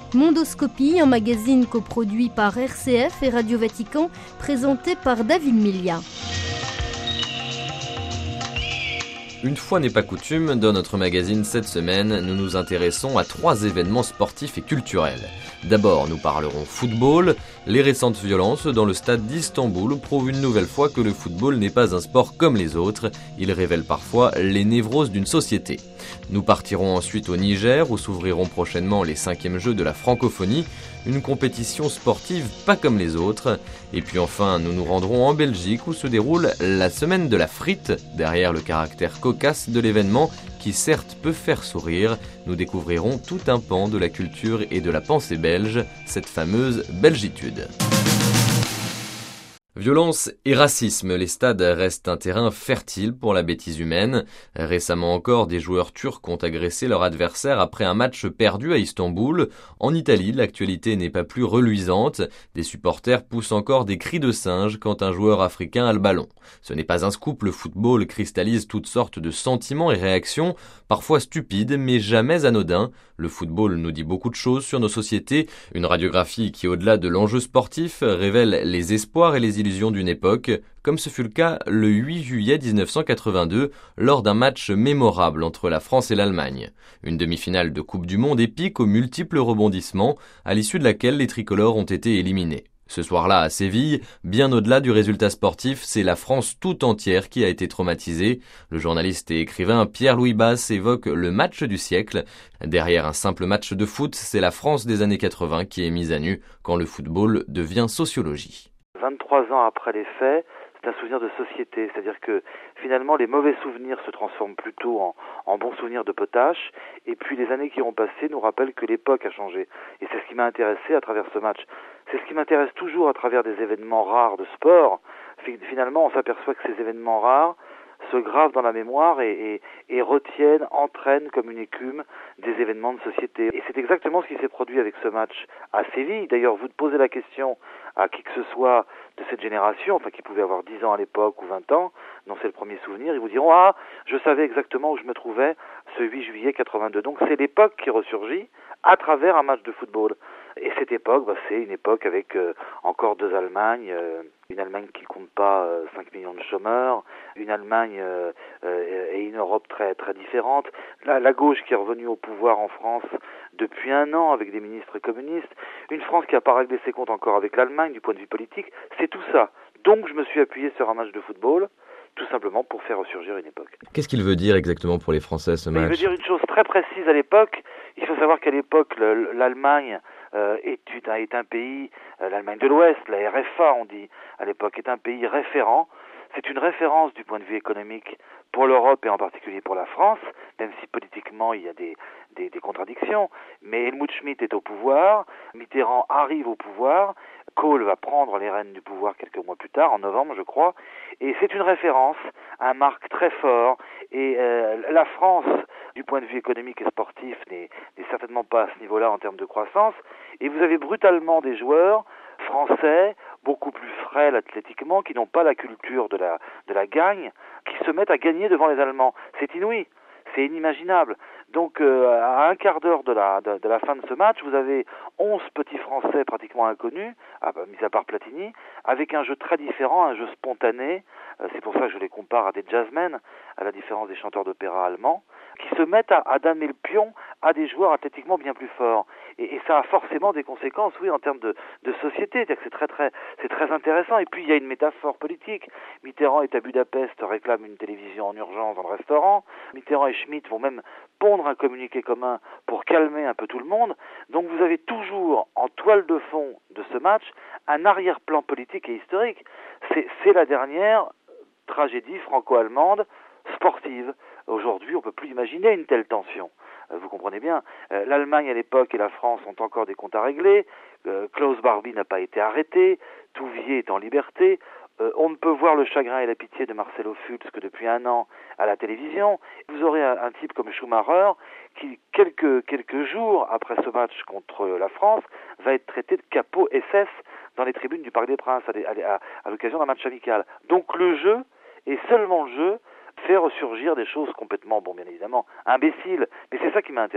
Mondoscopie, un magazine coproduit par RCF et Radio Vatican, présenté par David Milia. Une fois n'est pas coutume, dans notre magazine cette semaine, nous nous intéressons à 3 événements sportifs et culturels. D'abord, nous parlerons football. Les récentes violences dans le stade d'Istanbul prouvent une nouvelle fois que le football n'est pas un sport comme les autres. Il révèle parfois les névroses d'une société. Nous partirons ensuite au Niger où s'ouvriront prochainement les 5e Jeux de la francophonie, une compétition sportive pas comme les autres. Et puis enfin, nous nous rendrons en Belgique où se déroule la semaine de la frite. Derrière le caractère cocasse de l'événement, qui certes peut faire sourire, nous découvrirons tout un pan de la culture et de la pensée belge, cette fameuse belgitude. Violence et racisme, les stades restent un terrain fertile pour la bêtise humaine. Récemment encore, des joueurs turcs ont agressé leur adversaire après un match perdu à Istanbul. En Italie, l'actualité n'est pas plus reluisante. Des supporters poussent encore des cris de singe quand un joueur africain a le ballon. Ce n'est pas un scoop, le football cristallise toutes sortes de sentiments et réactions, parfois stupides mais jamais anodins. Le football nous dit beaucoup de choses sur nos sociétés, une radiographie qui, au-delà de l'enjeu sportif, révèle les espoirs et les illusions d'une époque, comme ce fut le cas le 8 juillet 1982, lors d'un match mémorable entre la France et l'Allemagne. Une demi-finale de Coupe du Monde épique aux multiples rebondissements, à l'issue de laquelle les tricolores ont été éliminés. Ce soir-là, à Séville, bien au-delà du résultat sportif, c'est la France tout entière qui a été traumatisée. Le journaliste et écrivain Pierre-Louis Basse évoque le match du siècle. Derrière un simple match de foot, c'est la France des années 80 qui est mise à nu quand le football devient sociologie. 23 ans après les faits, c'est un souvenir de société, c'est-à-dire que finalement les mauvais souvenirs se transforment plutôt en bons souvenirs de potache, et puis les années qui ont passé nous rappellent que l'époque a changé. Et c'est ce qui m'a intéressé à travers ce match. C'est ce qui m'intéresse toujours à travers des événements rares de sport. Finalement, on s'aperçoit que ces événements rares se gravent dans la mémoire et entraînent comme une écume des événements de société. Et c'est exactement ce qui s'est produit avec ce match à Séville. D'ailleurs, vous posez la question à qui que ce soit de cette génération, enfin qui pouvait avoir 10 ans à l'époque ou 20 ans, dont c'est le premier souvenir, ils vous diront « Ah, je savais exactement où je me trouvais ce 8 juillet 82 ». Donc c'est l'époque qui ressurgit à travers un match de football. Et cette époque, c'est une époque avec encore 2 Allemagnes, une Allemagne qui ne compte pas 5 millions de chômeurs, une Allemagne et une Europe très, très différente. La gauche qui est revenue au pouvoir en France depuis 1 an avec des ministres communistes, une France qui n'a pas réglé ses comptes encore avec l'Allemagne du point de vue politique, c'est tout ça. Donc je me suis appuyé sur un match de football, tout simplement pour faire ressurgir une époque. Qu'est-ce qu'il veut dire exactement pour les Français ce match ? Il veut dire une chose très précise à l'époque. Il faut savoir qu'à l'époque, l'Allemagne est un pays, l'Allemagne de l'Ouest, la RFA on dit à l'époque, est un pays référent. C'est une référence du point de vue économique pour l'Europe et en particulier pour la France, même si politiquement il y a des contradictions. Mais Helmut Schmidt est au pouvoir, Mitterrand arrive au pouvoir, Kohl va prendre les rênes du pouvoir quelques mois plus tard, en novembre je crois, et c'est une référence, un marque très fort, et la France, du point de vue économique et sportif, n'est certainement pas à ce niveau-là en termes de croissance, et vous avez brutalement des joueurs français, beaucoup plus frêles athlétiquement, qui n'ont pas la culture de la gagne, qui se mettent à gagner devant les Allemands. C'est inouï, c'est inimaginable. Donc à un quart d'heure de la fin de ce match, vous avez 11 petits Français pratiquement inconnus, mis à part Platini, avec un jeu très différent, un jeu spontané, c'est pour ça que je les compare à des jazzmen, à la différence des chanteurs d'opéra allemands, qui se mettent à damer le pion à des joueurs athlétiquement bien plus forts. Et ça a forcément des conséquences, oui, en termes de société, c'est-à-dire que c'est très intéressant. Et puis il y a une métaphore politique. Mitterrand est à Budapest, réclame une télévision en urgence dans le restaurant. Mitterrand et Schmitt vont même pondre un communiqué commun pour calmer un peu tout le monde. Donc vous avez toujours, en toile de fond de ce match, un arrière-plan politique et historique. C'est la dernière tragédie franco-allemande sportive. Aujourd'hui, on ne peut plus imaginer une telle tension. Vous comprenez bien, l'Allemagne à l'époque et la France ont encore des comptes à régler, Klaus Barbie n'a pas été arrêté, Touvier est en liberté, on ne peut voir le chagrin et la pitié de Marcelo Fultz que depuis 1 an à la télévision. Vous aurez un type comme Schumacher qui, quelques jours après ce match contre la France, va être traité de capot SS dans les tribunes du Parc des Princes à l'occasion d'un match amical. Donc le jeu, et seulement le jeu, fait ressurgir des choses complètement, bien évidemment, imbéciles. Mais c'est ça qui m'a intéressé.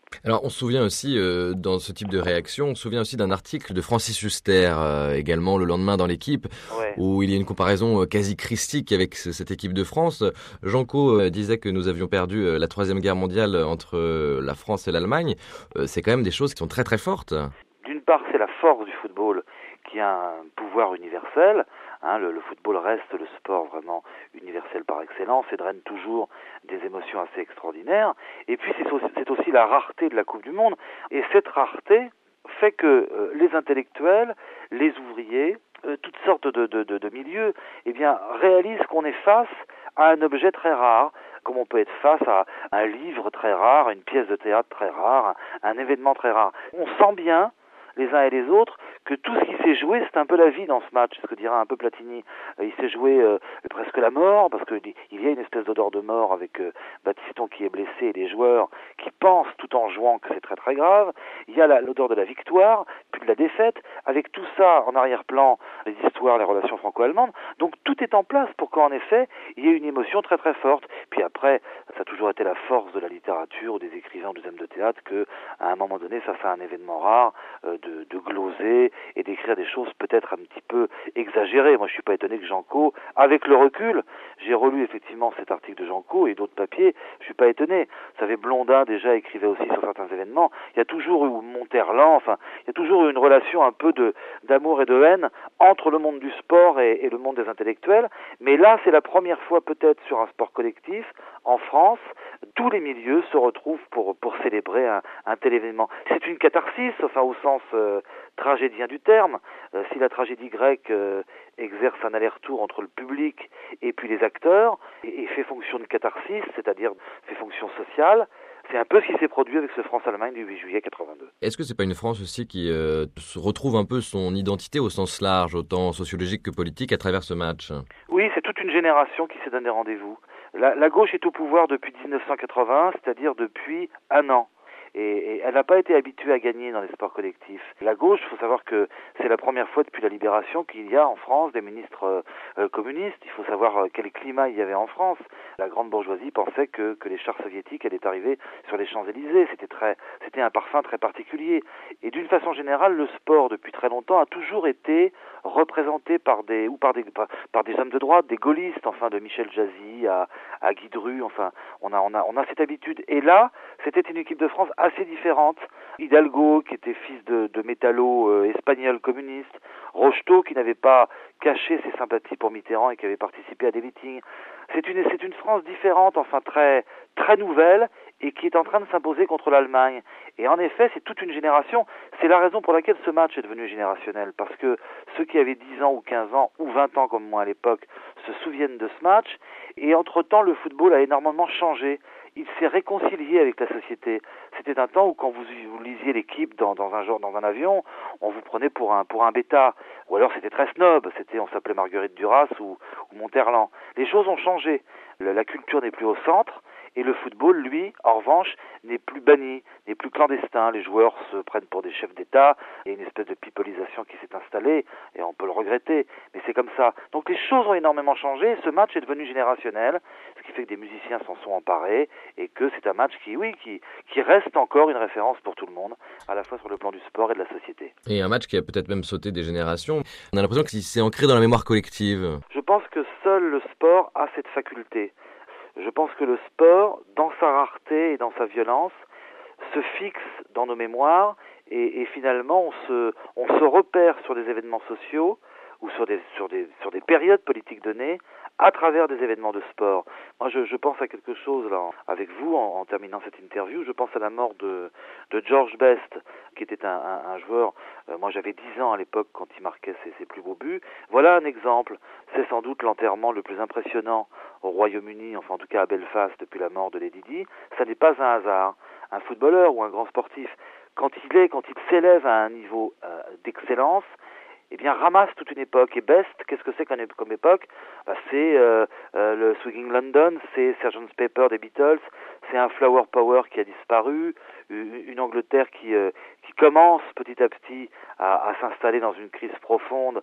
Alors, on se souvient aussi, dans ce type de réaction, on se souvient aussi d'un article de Francis Huster, également le lendemain dans l'équipe, Ouais. où il y a une comparaison quasi christique avec cette équipe de France. Janco disait que nous avions perdu la Troisième Guerre mondiale entre la France et l'Allemagne. C'est quand même des choses qui sont très très fortes. D'une part, c'est la force du football qui a un pouvoir universel. Le football reste le sport vraiment universel par excellence et draine toujours des émotions assez extraordinaires. Et puis c'est aussi la rareté de la Coupe du Monde. Et cette rareté fait que les intellectuels, les ouvriers, toutes sortes de milieux, eh bien, réalisent qu'on est face à un objet très rare, comme on peut être face à un livre très rare, à une pièce de théâtre très rare, un événement très rare. On sent bien, les uns et les autres, que tout ce qui s'est joué, c'est un peu la vie dans ce match, ce que dira un peu Platini. Il s'est joué presque la mort, parce qu'il y a une espèce d'odeur de mort avec Battiston qui est blessé et les joueurs qui pensent tout en jouant que c'est très très grave. Il y a l'odeur de la victoire, puis de la défaite, avec tout ça en arrière-plan, les histoires, les relations franco-allemandes. Donc tout est en place pour qu'en effet, il y ait une émotion très très forte. Puis après, ça a toujours été la force de la littérature ou des écrivains ou des hommes de théâtre que, à un moment donné, ça fait un événement rare de gloser et d'écrire des choses peut-être un petit peu exagérées. Moi, je suis pas étonné que Janco, avec le recul, j'ai relu effectivement cet article de Janco et d'autres papiers, je suis pas étonné. Vous savez, Blondin déjà écrivait aussi sur certains événements. Il y a toujours eu Monterland, enfin, il y a toujours eu une relation un peu d'amour et de haine entre le monde du sport et le monde des intellectuels. Mais là, c'est la première fois peut-être sur un sport collectif en France, tous les milieux se retrouvent pour célébrer un tel événement. C'est une catharsis, enfin au sens tragédien du terme. Si la tragédie grecque exerce un aller-retour entre le public et puis les acteurs, et fait fonction de catharsis, c'est-à-dire fait fonction sociale, c'est un peu ce qui s'est produit avec ce France-Allemagne du 8 juillet 82. Est-ce que c'est pas une France aussi qui se retrouve un peu son identité au sens large, autant sociologique que politique, à travers ce match? Oui, c'est toute une génération qui s'est donné rendez-vous. La gauche est au pouvoir depuis 1980, c'est-à-dire depuis un an. Et elle n'a pas été habituée à gagner dans les sports collectifs. La gauche, il faut savoir que c'est la première fois depuis la Libération qu'il y a en France des ministres communistes. Il faut savoir quel climat il y avait en France. La grande bourgeoisie pensait que les chars soviétiques allaient arriver sur les Champs-Élysées. C'était un parfum très particulier. Et d'une façon générale, le sport, depuis très longtemps, a toujours été représenté par des hommes de droite, des gaullistes, enfin de Michel Jazzy à Guy Dru, enfin on a cette habitude. Et là, c'était une équipe de France assez différente. Hidalgo, qui était fils de métallo espagnol communiste, Rocheteau, qui n'avait pas caché ses sympathies pour Mitterrand et qui avait participé à des meetings. C'est une France différente, enfin très très nouvelle, et qui est en train de s'imposer contre l'Allemagne. Et en effet, c'est toute une génération. C'est la raison pour laquelle ce match est devenu générationnel, parce que ceux qui avaient 10 ans ou 15 ans ou 20 ans comme moi à l'époque se souviennent de ce match, et entre-temps, le football a énormément changé. Il s'est réconcilié avec la société. C'était un temps où quand vous lisiez l'équipe dans un avion, on vous prenait pour un bêta. Ou alors c'était très snob, on s'appelait Marguerite Duras ou Monterland. Les choses ont changé. La culture n'est plus au centre. Et le football, lui, en revanche, n'est plus banni, n'est plus clandestin. Les joueurs se prennent pour des chefs d'État. Il y a une espèce de pipolisation qui s'est installée, et on peut le regretter, mais c'est comme ça. Donc les choses ont énormément changé. Ce match est devenu générationnel, ce qui fait que des musiciens s'en sont emparés, et que c'est un match qui reste encore une référence pour tout le monde, à la fois sur le plan du sport et de la société. Et un match qui a peut-être même sauté des générations. On a l'impression que c'est ancré dans la mémoire collective. Je pense que seul le sport a cette faculté. Je pense que le sport, dans sa rareté et dans sa violence, se fixe dans nos mémoires et finalement on se repère sur des événements sociaux ou sur des périodes politiques données à travers des événements de sport. Moi je pense à quelque chose là avec vous en terminant cette interview. Je pense à la mort de George Best, qui était un joueur. Moi j'avais 10 ans à l'époque quand il marquait ses plus beaux buts. Voilà un exemple. C'est sans doute l'enterrement le plus impressionnant au Royaume-Uni, enfin en tout cas à Belfast depuis la mort de Lady Di. Ça n'est pas un hasard. Un footballeur ou un grand sportif, quand il s'élève à un niveau d'excellence, eh bien ramasse toute une époque. Et Best, qu'est-ce que c'est comme époque? C'est le Swinging London, c'est Sgt. Pepper des Beatles, c'est un Flower Power qui a disparu, une Angleterre qui commence petit à petit à s'installer dans une crise profonde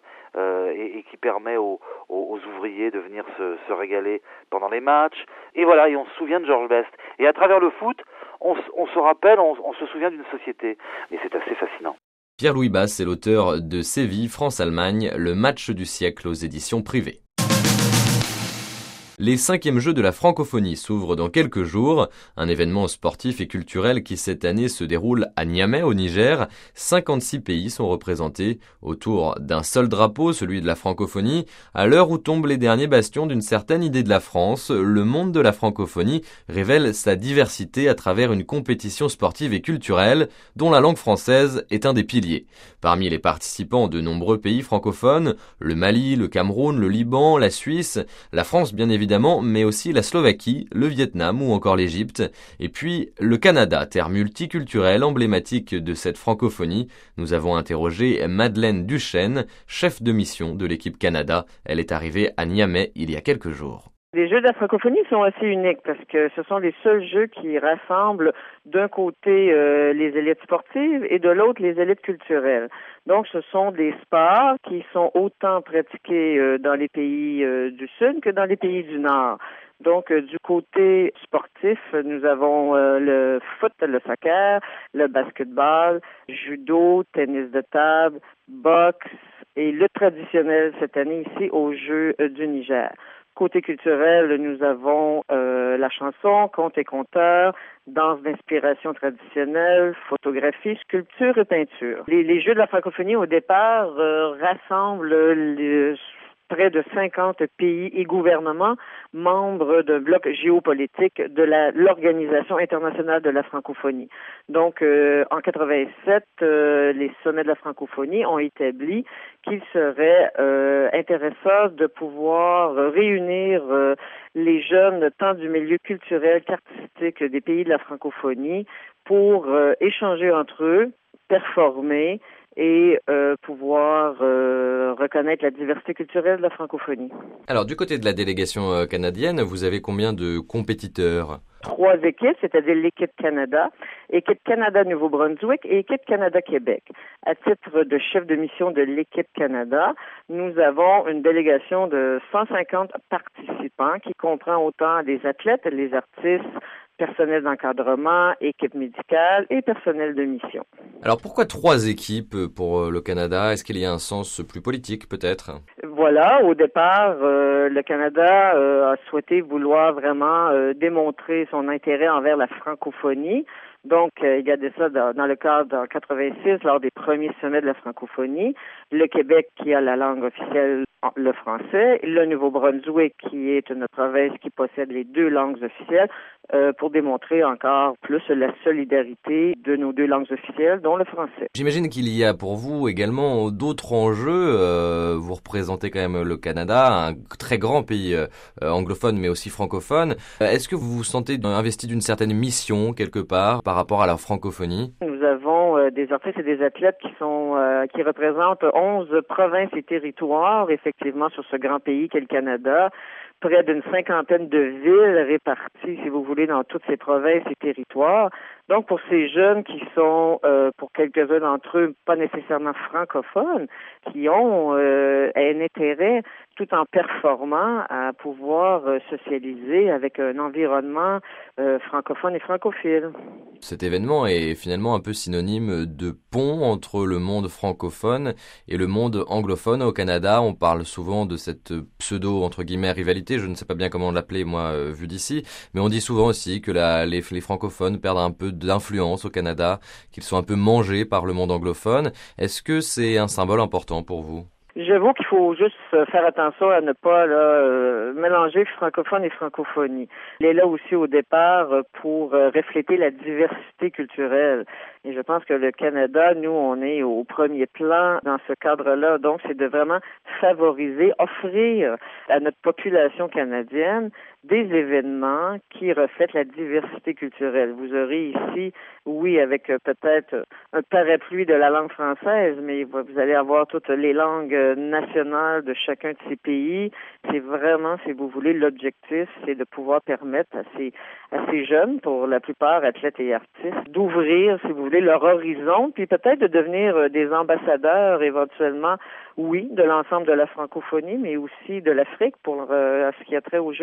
et qui permet aux ouvriers de venir se régaler pendant les matchs. Et voilà, et on se souvient de George Best. Et à travers le foot, on se rappelle, on se souvient d'une société. Et c'est assez fascinant. Pierre-Louis Basse est l'auteur de Séville, France-Allemagne, le match du siècle aux éditions privées. Les 5e Jeux de la francophonie s'ouvrent dans quelques jours, un événement sportif et culturel qui cette année se déroule à Niamey au Niger. 56 pays sont représentés autour d'un seul drapeau, celui de la francophonie. À l'heure où tombent les derniers bastions d'une certaine idée de la France, le monde de la francophonie révèle sa diversité à travers une compétition sportive et culturelle dont la langue française est un des piliers. Parmi les participants de nombreux pays francophones, le Mali, le Cameroun, le Liban, la Suisse, la France bien évidemment, mais aussi la Slovaquie, le Vietnam ou encore l'Égypte. Et puis le Canada, terre multiculturel emblématique de cette francophonie. Nous avons interrogé Madeleine Duchesne, chef de mission de l'équipe Canada. Elle est arrivée à Niamey il y a quelques jours. Les Jeux de la francophonie sont assez uniques parce que ce sont les seuls jeux qui rassemblent d'un côté les élites sportives et de l'autre les élites culturelles. Donc ce sont des sports qui sont autant pratiqués dans les pays du Sud que dans les pays du Nord. Donc, du côté sportif, nous avons le foot, le soccer, le basketball, judo, tennis de table, boxe et le traditionnel cette année ici aux Jeux du Niger. Côté culturel, nous avons la chanson, contes et conteurs, danse d'inspiration traditionnelle, photographie, sculpture et peinture. Les Jeux de la francophonie, au départ, rassemblent près de 50 pays et gouvernements membres d'un bloc géopolitique de l'Organisation internationale de la francophonie. Donc, en 87, les sommets de la francophonie ont établi qu'il serait intéressant de pouvoir réunir les jeunes tant du milieu culturel qu'artistique des pays de la francophonie pour échanger entre eux, performer et pouvoir reconnaître la diversité culturelle de la francophonie. Alors, du côté de la délégation canadienne, vous avez combien de compétiteurs ? 3 équipes, c'est-à-dire l'équipe Canada, équipe Canada Nouveau-Brunswick et équipe Canada Québec. À titre de chef de mission de l'équipe Canada, nous avons une délégation de 150 participants qui comprend autant les athlètes, les artistes, personnel d'encadrement, équipe médicale et personnel de mission. Alors pourquoi 3 équipes pour le Canada? Est-ce qu'il y a un sens plus politique peut-être? Voilà, au départ, le Canada a souhaité vouloir vraiment démontrer son intérêt envers la francophonie. Donc, il y a de ça dans le cadre en 86, lors des premiers sommets de la francophonie. Le Québec qui a la langue officielle, le français. Le Nouveau-Brunswick qui est une province qui possède les 2 langues officielles pour démontrer encore plus la solidarité de nos 2 langues officielles, dont le français. J'imagine qu'il y a pour vous également d'autres enjeux. Vous représentez quand même le Canada, un très grand pays anglophone mais aussi francophone. Est-ce que vous vous sentez investi d'une certaine mission quelque part par rapport à la francophonie? Nous avons des artistes et des athlètes qui représentent 11 provinces et territoires, effectivement, sur ce grand pays qu'est le Canada. Près d'une 50aine de villes réparties, si vous voulez, dans toutes ces provinces et territoires. Donc, pour ces jeunes qui sont, pour quelques-uns d'entre eux, pas nécessairement francophones, qui ont un intérêt, tout en performant, à pouvoir socialiser avec un environnement francophone et francophile. Cet événement est finalement un peu synonyme de pont entre le monde francophone et le monde anglophone. Au Canada, on parle souvent de cette pseudo, entre guillemets, rivalité. Je ne sais pas bien comment l'appeler, moi, vu d'ici. Mais on dit souvent aussi que les francophones perdent un peu d'influence au Canada, qu'ils sont un peu mangés par le monde anglophone. Est-ce que c'est un symbole important pour vous? J'avoue qu'il faut juste faire attention à ne pas mélanger francophone et francophonie. Il est là aussi au départ pour refléter la diversité culturelle. Et je pense que le Canada, nous, on est au premier plan dans ce cadre-là. Donc, c'est de vraiment favoriser, offrir à notre population canadienne des événements qui reflètent la diversité culturelle. Vous aurez ici, oui, avec peut-être un parapluie de la langue française, mais vous allez avoir toutes les langues nationales de chacun de ces pays. C'est vraiment, si vous voulez, l'objectif, c'est de pouvoir permettre à ces jeunes, pour la plupart athlètes et artistes, d'ouvrir, si vous voulez, leur horizon, puis peut-être de devenir des ambassadeurs éventuellement, oui, de l'ensemble de la francophonie, mais aussi de l'Afrique pour ce qui a trait au jeu de la francophonie.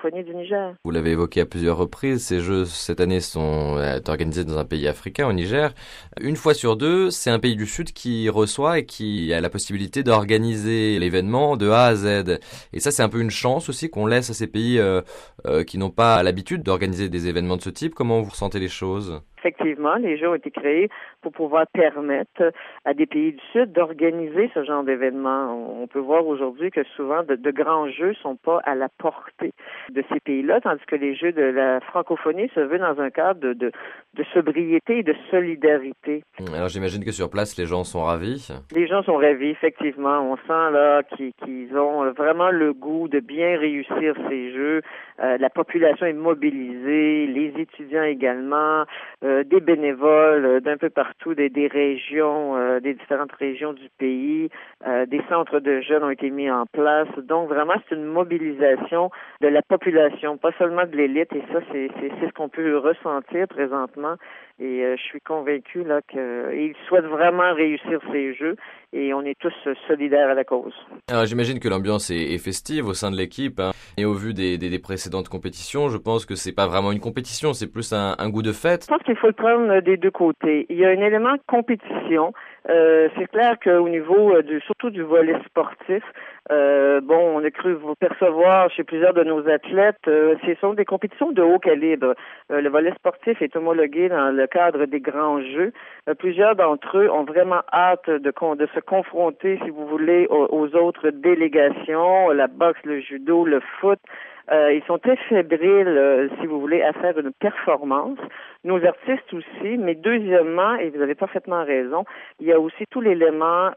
francophonie du Niger. Vous l'avez évoqué à plusieurs reprises, ces Jeux cette année sont organisés dans un pays africain, au Niger. Une fois sur deux, c'est un pays du Sud qui reçoit et qui a la possibilité d'organiser l'événement de A à Z. Et ça, c'est un peu une chance aussi qu'on laisse à ces pays qui n'ont pas l'habitude d'organiser des événements de ce type. Comment vous ressentez les choses ? Effectivement, les Jeux ont été créés pour pouvoir permettre à des pays du Sud d'organiser ce genre d'événements. On peut voir aujourd'hui que souvent de grands jeux sont pas à la portée de ces pays-là, tandis que les Jeux de la francophonie se veulent dans un cadre de sobriété et de solidarité. Alors j'imagine que sur place, les gens sont ravis. Les gens sont ravis, effectivement. On sent là qu'ils ont vraiment le goût de bien réussir ces Jeux. La population est mobilisée, les étudiants également, des bénévoles d'un peu partout, des régions, des différentes régions du pays, des centres de jeunes ont été mis en place. Donc vraiment, c'est une mobilisation de la population, pas seulement de l'élite. Et ça, c'est ce qu'on peut ressentir présentement. Et je suis convaincue là qu'ils souhaitent vraiment réussir ces Jeux et on est tous solidaires à la cause. Alors j'imagine que l'ambiance est festive au sein de l'équipe, hein. Et au vu des précédentes compétitions, je pense que c'est pas vraiment une compétition, c'est plus un goût de fête. Je pense qu'il faut le prendre des deux côtés. Il y a un élément de compétition. C'est clair qu'au niveau surtout du volet sportif, on a cru vous percevoir chez plusieurs de nos athlètes, ce sont des compétitions de haut calibre. Le volet sportif est homologué dans le cadre des grands Jeux. Plusieurs d'entre eux ont vraiment hâte de se confronter, si vous voulez, aux autres délégations, la boxe, le judo, le foot. Ils sont très fébriles, si vous voulez, à faire une performance. Nos artistes aussi, mais deuxièmement, et vous avez parfaitement raison, il y a aussi tout l'élément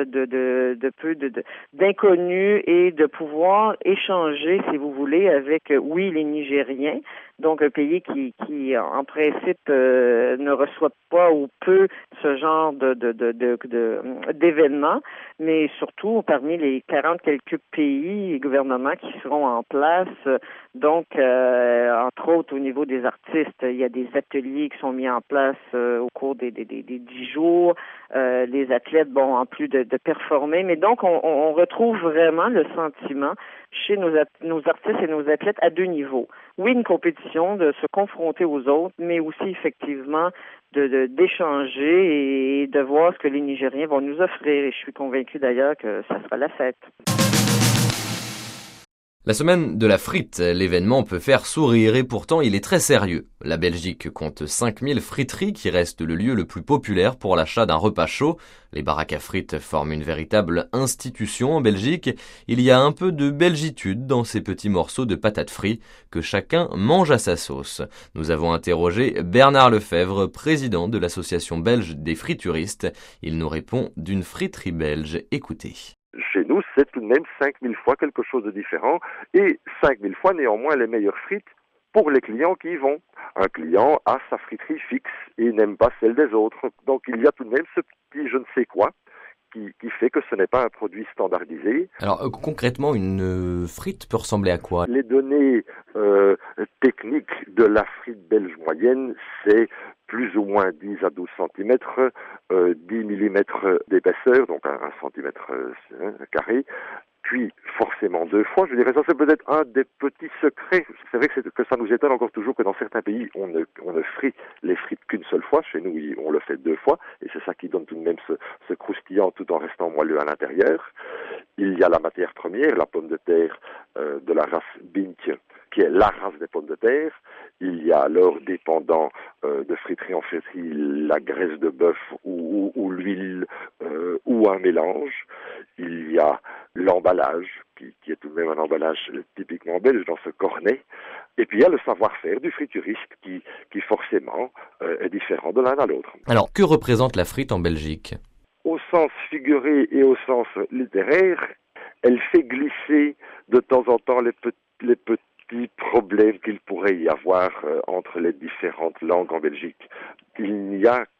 d'inconnu et de pouvoir échanger, si vous voulez, avec, les Nigériens. Donc, un pays qui en principe, ne reçoit pas ou peu ce genre d'événements, mais surtout parmi les 40 quelques pays et gouvernements qui seront en place. Donc, entre autres, au niveau des artistes, il y a des ateliers qui sont mis en place au cours des 10 jours. Les athlètes, en plus de performer. Mais donc, on retrouve vraiment le sentiment chez nos artistes et nos athlètes à deux niveaux. Oui, une compétition, de se confronter aux autres, mais aussi effectivement d'échanger et de voir ce que les Nigériens vont nous offrir. Et je suis convaincue d'ailleurs que ça sera la fête. La semaine de la frite, l'événement peut faire sourire et pourtant il est très sérieux. La Belgique compte 5000 friteries qui restent le lieu le plus populaire pour l'achat d'un repas chaud. Les baraques à frites forment une véritable institution en Belgique. Il y a un peu de belgitude dans ces petits morceaux de patates frites que chacun mange à sa sauce. Nous avons interrogé Bernard Lefebvre, président de l'association belge des frituristes. Il nous répond d'une friterie belge. Écoutez. Chez nous, c'est tout de même 5000 fois quelque chose de différent et 5000 fois néanmoins les meilleures frites pour les clients qui y vont. Un client a sa friterie fixe et n'aime pas celle des autres. Donc il y a tout de même ce petit je ne sais quoi qui fait que ce n'est pas un produit standardisé. Alors concrètement, une frite peut ressembler à quoi ? Les données techniques de la frite belge moyenne, c'est plus ou moins 10 à 12 cm, 10 mm d'épaisseur, donc un centimètre carré, puis forcément 2 fois. Je dirais ça, c'est peut-être un des petits secrets. C'est vrai que ça nous étonne encore toujours que dans certains pays, on ne frite les frites qu'une seule fois. Chez nous, on le fait 2 fois, et c'est ça qui donne tout de même ce croustillant tout en restant moelleux à l'intérieur. Il y a la matière première, la pomme de terre de la race Bink, qui est la race des pommes de terre. Il y a alors, dépendant de friterie en friterie, la graisse de bœuf ou l'huile ou un mélange. Il y a l'emballage, qui est tout de même un emballage typiquement belge dans ce cornet. Et puis il y a le savoir-faire du frituriste qui forcément est différent de l'un à l'autre. Alors, que représente la frite en Belgique ? Au sens figuré et au sens littéraire, elle fait glisser de temps en temps les petits problèmes qu'il pourrait y avoir entre les différentes langues en Belgique. Il n'y a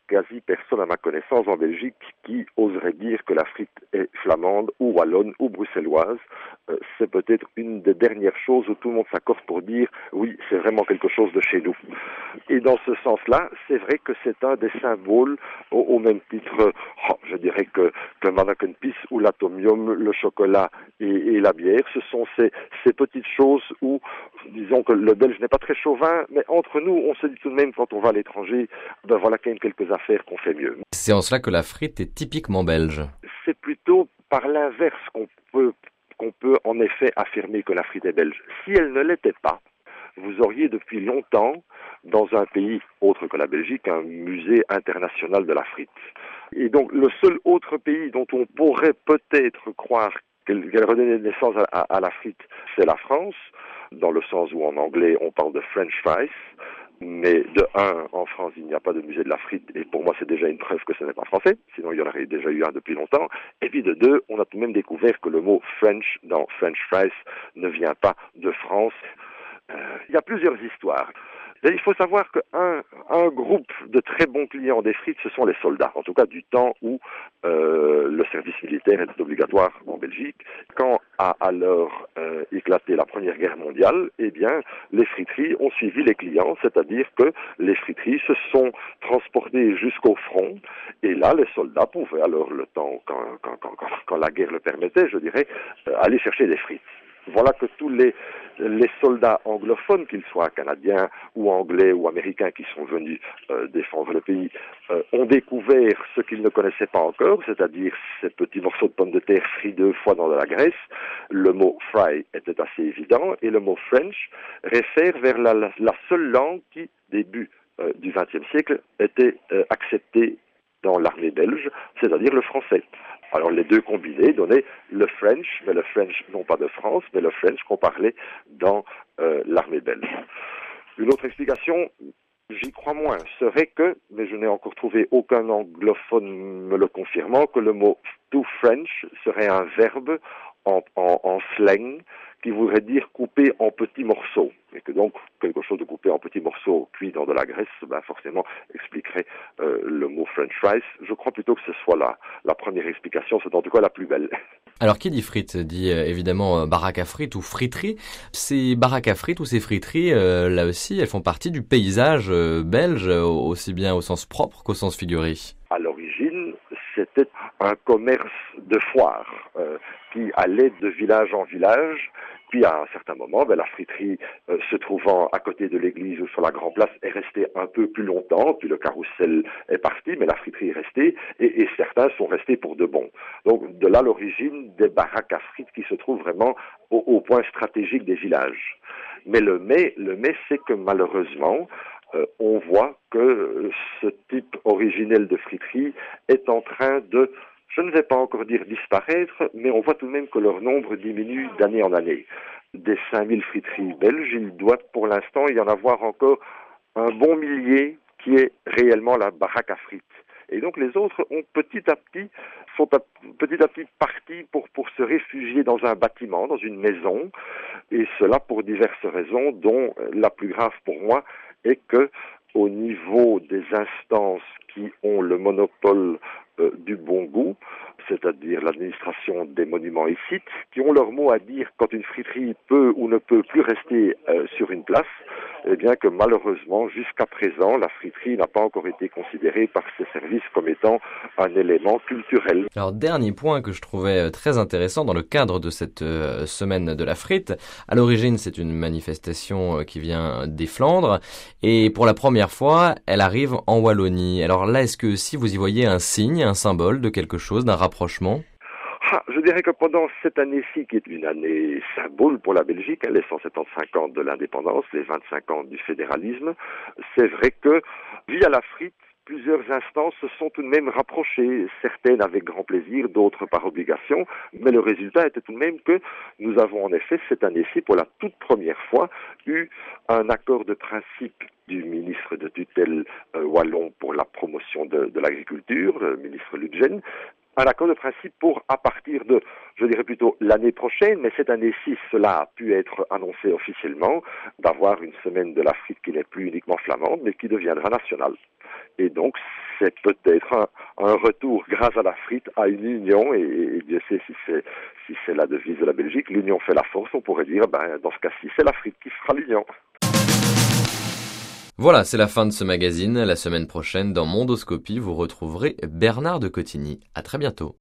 quasi personne à ma connaissance en Belgique qui oserait dire que la frite est flamande ou wallonne ou bruxelloise. C'est peut-être une des dernières choses où tout le monde s'accorde pour dire oui, c'est vraiment quelque chose de chez nous. Et dans ce sens-là, c'est vrai que c'est un des symboles au même titre, je dirais que Manneken Pis ou l'atomium, le chocolat et la bière. Ce sont ces petites choses où, disons que le Belge n'est pas très chauvin, mais entre nous, on se dit tout de même quand on va à l'étranger, ben voilà quand même quelques affaires qu'on fait mieux. C'est en cela que la frite est typiquement belge. C'est plutôt par l'inverse qu'on peut en effet affirmer que la frite est belge. Si elle ne l'était pas, vous auriez depuis longtemps, dans un pays autre que la Belgique, un musée international de la frite. Et donc le seul autre pays dont on pourrait peut-être croire qu'elle redonnait naissance à la frite, c'est la France, dans le sens où en anglais on parle de French fries. Mais de un, en France, il n'y a pas de musée de la frite, et pour moi, c'est déjà une preuve que ce n'est pas français, sinon il y en aurait déjà eu un depuis longtemps. Et puis de deux, on a tout de même découvert que le mot French dans French fries ne vient pas de France. Il y a plusieurs histoires. Il faut savoir qu'un groupe de très bons clients des frites, ce sont les soldats, en tout cas du temps où le service militaire était obligatoire en Belgique. Quand a alors éclaté la Première Guerre mondiale, eh bien, les friteries ont suivi les clients, c'est-à-dire que les friteries se sont transportées jusqu'au front, et là, les soldats pouvaient alors, le temps, quand la guerre le permettait, je dirais, aller chercher des frites. Voilà que tous les soldats anglophones, qu'ils soient canadiens ou anglais ou américains qui sont venus défendre le pays, ont découvert ce qu'ils ne connaissaient pas encore, c'est-à-dire ces petits morceaux de pommes de terre frits 2 fois dans de la graisse. Le mot fry était assez évident et le mot French réfère vers la seule langue qui, début du XXe siècle, était acceptée dans l'armée belge, c'est-à-dire le français. Alors les deux combinés donnaient le French, mais le French non pas de France, mais le French qu'on parlait dans l'armée belge. Une autre explication, j'y crois moins, serait que, mais je n'ai encore trouvé aucun anglophone me le confirmant, que le mot to French serait un verbe en slang qui voudrait dire couper en petits morceaux. Et que donc, quelque chose de coupé en petits morceaux cuits dans de la graisse, forcément expliquerait le mot French fries. Je crois plutôt que ce soit la première explication, c'est en tout cas la plus belle. Alors, qui dit frites dit évidemment baraque à frites ou friterie. Ces baraques à frites ou ces friteries, là aussi, elles font partie du paysage belge, aussi bien au sens propre qu'au sens figuré. À l'origine, c'était un commerce de foire qui allait de village en village. Puis à un certain moment, la friterie se trouvant à côté de l'église ou sur la Grand Place est restée un peu plus longtemps. Puis le carrousel est parti, mais la friterie est restée et certains sont restés pour de bon. Donc de là l'origine des baraques à frites qui se trouvent vraiment au point stratégique des villages. Mais le mais c'est que malheureusement, on voit que ce type originel de friterie est en train de, je ne vais pas encore dire disparaître, mais on voit tout de même que leur nombre diminue d'année en année. Des 5000 friteries belges, il doit pour l'instant y en avoir encore un bon millier qui est réellement la baraque à frites. Et donc les autres ont petit à petit partis pour se réfugier dans un bâtiment, dans une maison, et cela pour diverses raisons, dont la plus grave pour moi est que au niveau des instances qui ont le monopole du bon goût, c'est-à-dire l'administration des monuments et sites, qui ont leur mot à dire quand une friterie peut ou ne peut plus rester sur une place, eh bien que malheureusement, jusqu'à présent, la friterie n'a pas encore été considérée par ces services comme étant un élément culturel. Alors, dernier point que je trouvais très intéressant dans le cadre de cette semaine de la frite. À l'origine, c'est une manifestation qui vient des Flandres et pour la première fois, elle arrive en Wallonie. Alors là, est-ce que si vous y voyez un signe, un symbole de quelque chose, d'un rapprochement? Je dirais que pendant cette année-ci, qui est une année symbole pour la Belgique, les 175 ans de l'indépendance, les 25 ans du fédéralisme, c'est vrai que, via la frite, plusieurs instances se sont tout de même rapprochées, certaines avec grand plaisir, d'autres par obligation, mais le résultat était tout de même que nous avons en effet cette année-ci, pour la toute première fois, eu un accord de principe du ministre de tutelle wallon pour la promotion de l'agriculture, le ministre Ludgen, un accord de principe pour, à partir de, je dirais plutôt l'année prochaine, mais cette année-ci, cela a pu être annoncé officiellement, d'avoir une semaine de l'Afrique qui n'est plus uniquement flamande, mais qui deviendra nationale. Et donc, c'est peut-être un retour, grâce à l'Afrique, à une union, et Dieu sait si c'est la devise de la Belgique, l'union fait la force, on pourrait dire, dans ce cas-ci, c'est l'Afrique qui fera l'union. Voilà, c'est la fin de ce magazine. La semaine prochaine, dans Mondoscopie, vous retrouverez Bernard de Cotigny. À très bientôt.